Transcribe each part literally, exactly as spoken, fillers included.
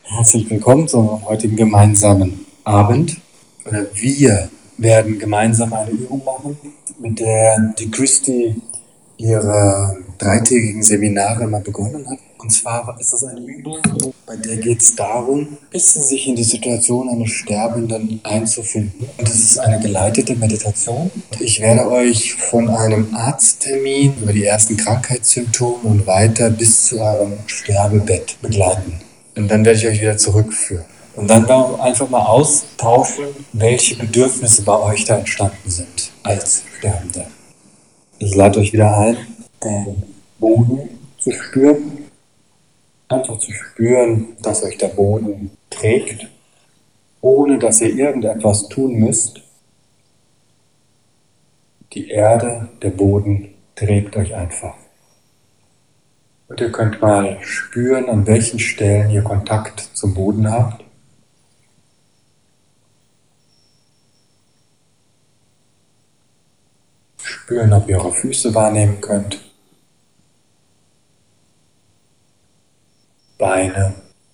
Herzlich willkommen zum heutigen gemeinsamen Abend. Oder wir werden gemeinsam eine Übung machen, mit der die Christy ihre dreitägigen Seminare mal begonnen hat. Und zwar ist das eine Übung, bei der geht es darum, ein bisschen sich in die Situation eines Sterbenden einzufinden. Und es ist eine geleitete Meditation. Ich werde euch von einem Arzttermin über die ersten Krankheitssymptome und weiter bis zu eurem Sterbebett begleiten. Und dann werde ich euch wieder zurückführen. Und dann werden wir einfach mal austauschen, welche Bedürfnisse bei euch da entstanden sind als Sterbender. Ich lade euch wieder ein, den Boden zu spüren. Einfach zu spüren, dass euch der Boden trägt, ohne dass ihr irgendetwas tun müsst. Die Erde, der Boden trägt euch einfach. Und ihr könnt mal spüren, an welchen Stellen ihr Kontakt zum Boden habt. Spüren, ob ihr eure Füße wahrnehmen könnt. Beine.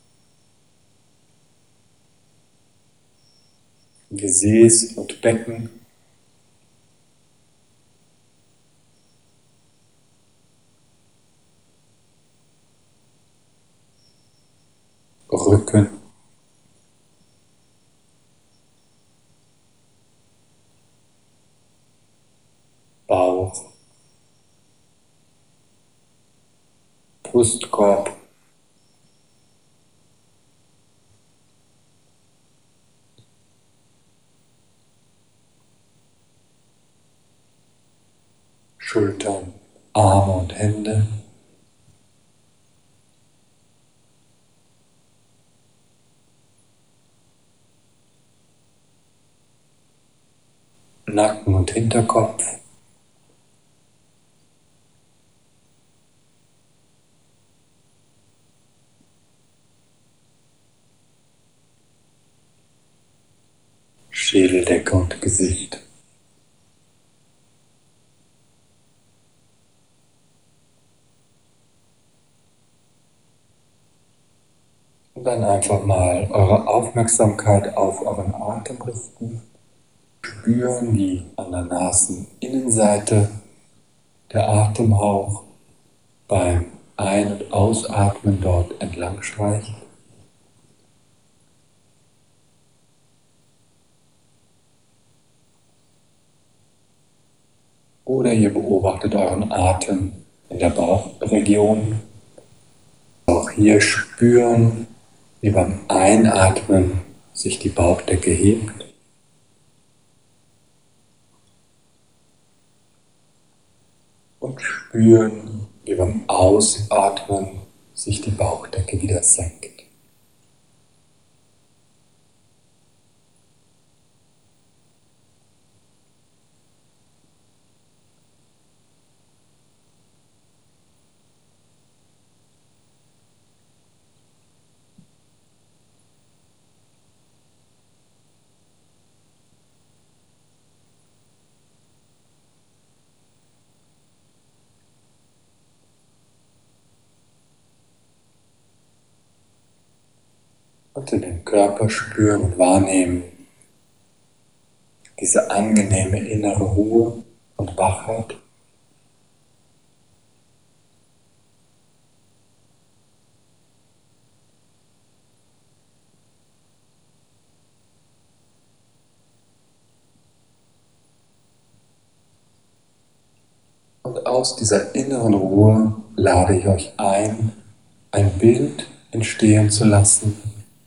Gesäß und Becken. Rücken. Bauch. Brustkorb. Schultern, Arme und Hände. Nacken und Hinterkopf. Schädeldecke und Gesicht. Und dann einfach mal eure Aufmerksamkeit auf euren Atem richten. Spüren, wie an der Naseninnenseite der Atemhauch beim Ein- und Ausatmen dort entlang schleicht. Oder ihr beobachtet euren Atem in der Bauchregion. Auch hier spüren, wie beim Einatmen sich die Bauchdecke hebt. Und spüren, wie beim Ausatmen sich die Bauchdecke wieder senkt. Und in den Körper spüren und wahrnehmen, diese angenehme innere Ruhe und Wachheit. Und aus dieser inneren Ruhe lade ich euch ein, ein Bild entstehen zu lassen,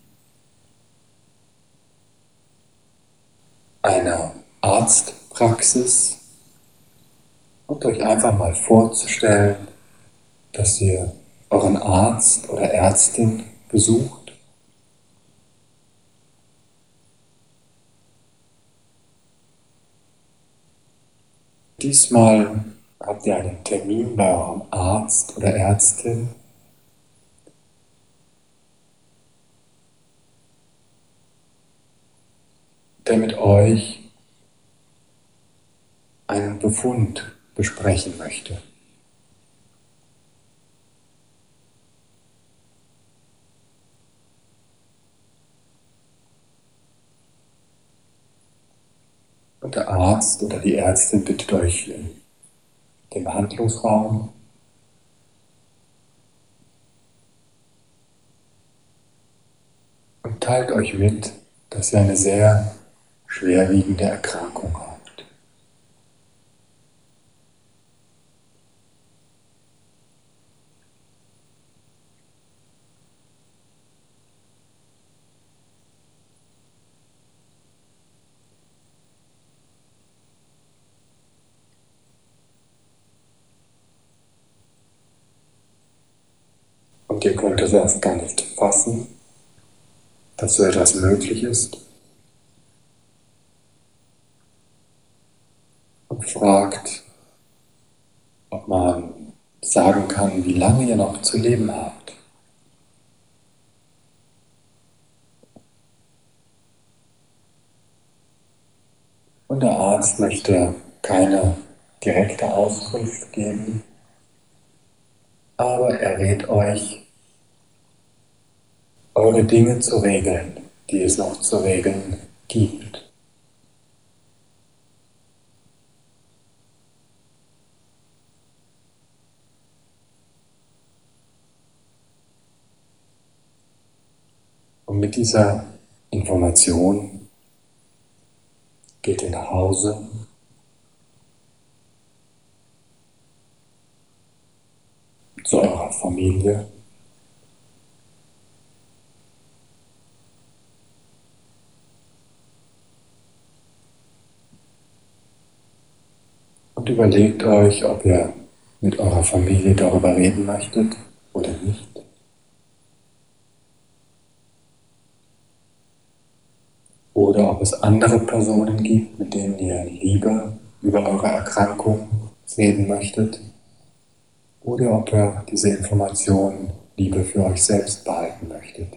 einer Arztpraxis, und euch einfach mal vorzustellen, dass ihr euren Arzt oder Ärztin besucht. Diesmal habt ihr einen Termin bei eurem Arzt oder Ärztin. Der mit euch einen Befund besprechen möchte. Und der Arzt oder die Ärztin bittet euch in den Behandlungsraum und teilt euch mit, dass ihr eine sehr schwerwiegende Erkrankung habt. Und ihr könnt es erst gar nicht fassen, dass so etwas möglich ist, und fragt, ob man sagen kann, wie lange ihr noch zu leben habt. Und der Arzt möchte keine direkte Auskunft geben, aber er rät euch, eure Dinge zu regeln, die es noch zu regeln gibt. Und mit dieser Information geht ihr nach Hause zu eurer Familie und überlegt euch, ob ihr mit eurer Familie darüber reden möchtet oder nicht. Oder ob es andere Personen gibt, mit denen ihr lieber über eure Erkrankung reden möchtet. Oder ob ihr diese Information lieber für euch selbst behalten möchtet.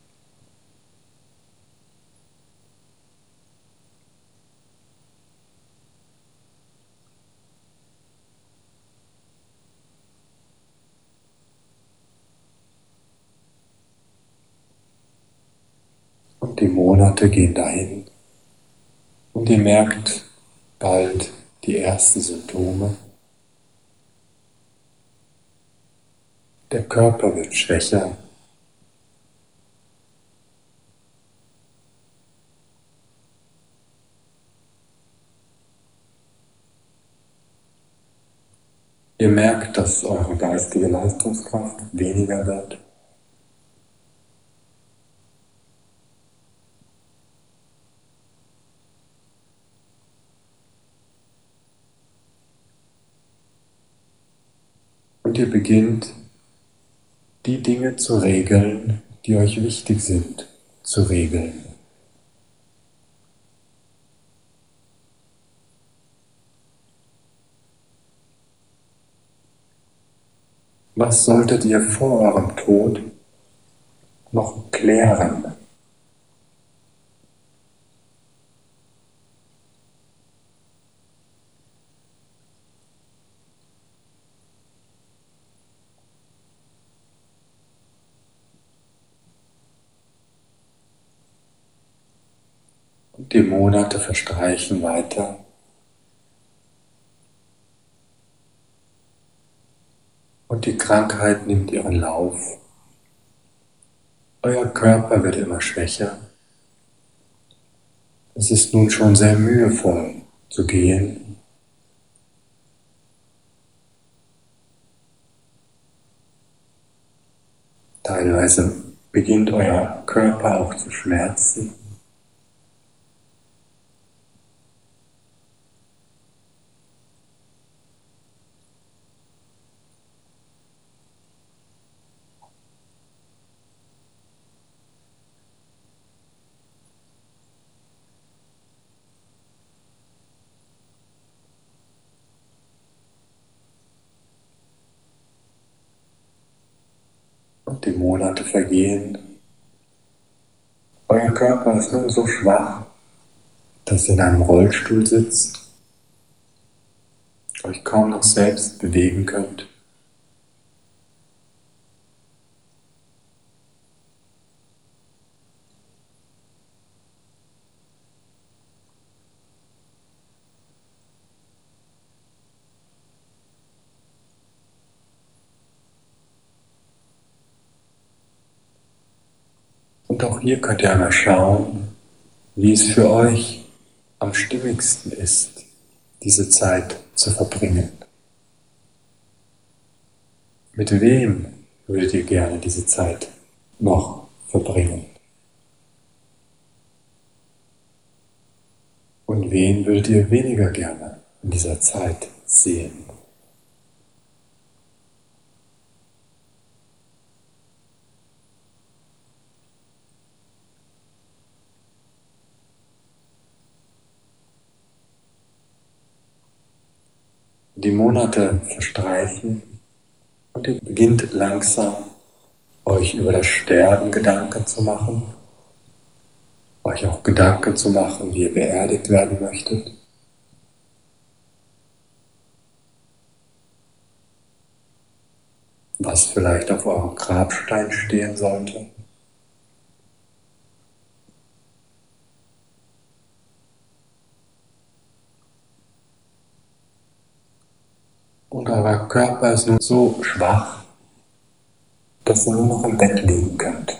Und die Monate gehen dahin und ihr merkt bald die ersten Symptome. Der Körper wird schwächer. Ihr merkt, dass eure geistige Leistungskraft weniger wird. Und ihr beginnt, die Dinge zu regeln, die euch wichtig sind, zu regeln. Was solltet ihr vor eurem Tod noch klären? Und die Monate verstreichen weiter. Und die Krankheit nimmt ihren Lauf. Euer Körper wird immer schwächer. Es ist nun schon sehr mühevoll zu gehen. Teilweise beginnt euer Körper auch zu schmerzen. Und die Monate vergehen. Euer Körper ist nun so schwach, dass ihr in einem Rollstuhl sitzt, euch kaum noch selbst bewegen könnt. Und auch hier könnt ihr einmal schauen, wie es für euch am stimmigsten ist, diese Zeit zu verbringen. Mit wem würdet ihr gerne diese Zeit noch verbringen? Und wen würdet ihr weniger gerne in dieser Zeit sehen? Die Monate verstreichen und ihr beginnt langsam, euch über das Sterben Gedanken zu machen, euch auch Gedanken zu machen, wie ihr beerdigt werden möchtet. Was vielleicht auf eurem Grabstein stehen sollte. Und euer Körper ist nun so schwach, dass ihr nur noch im Bett liegen könnt.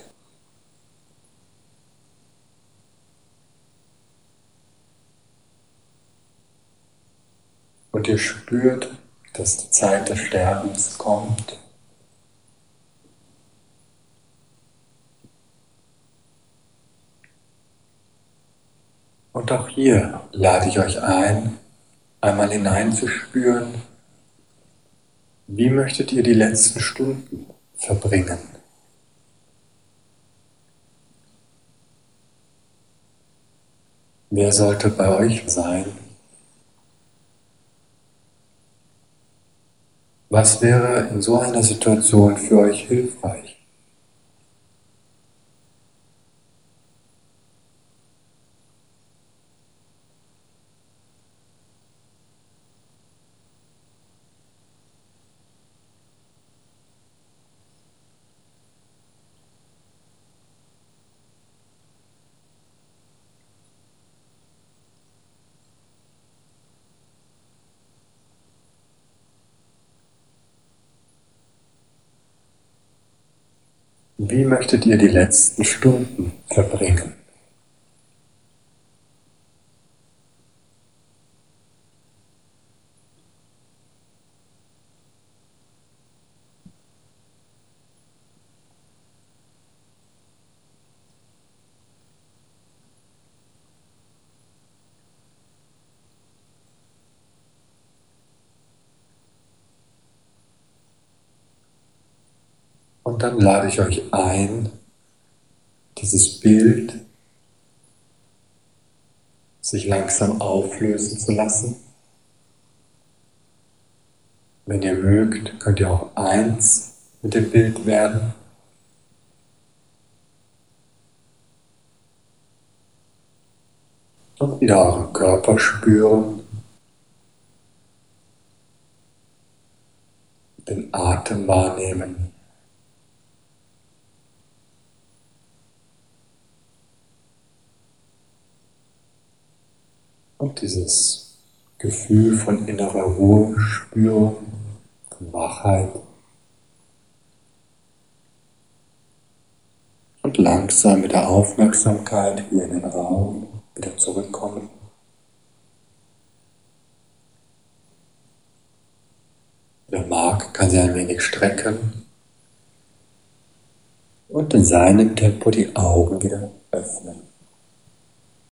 Und ihr spürt, dass die Zeit des Sterbens kommt. Und auch hier lade ich euch ein, einmal hineinzuspüren, wie möchtet ihr die letzten Stunden verbringen? Wer sollte bei euch sein? Was wäre in so einer Situation für euch hilfreich? Wie möchtet ihr die letzten Stunden verbringen? Und dann lade ich euch ein, dieses Bild sich langsam auflösen zu lassen. Wenn ihr mögt, könnt ihr auch eins mit dem Bild werden. Und wieder euren Körper spüren, den Atem wahrnehmen. Und dieses Gefühl von innerer Ruhe spüren, von Wachheit. Und langsam mit der Aufmerksamkeit hier in den Raum wieder zurückkommen. Wer mag, kann sie ein wenig strecken und in seinem Tempo die Augen wieder öffnen.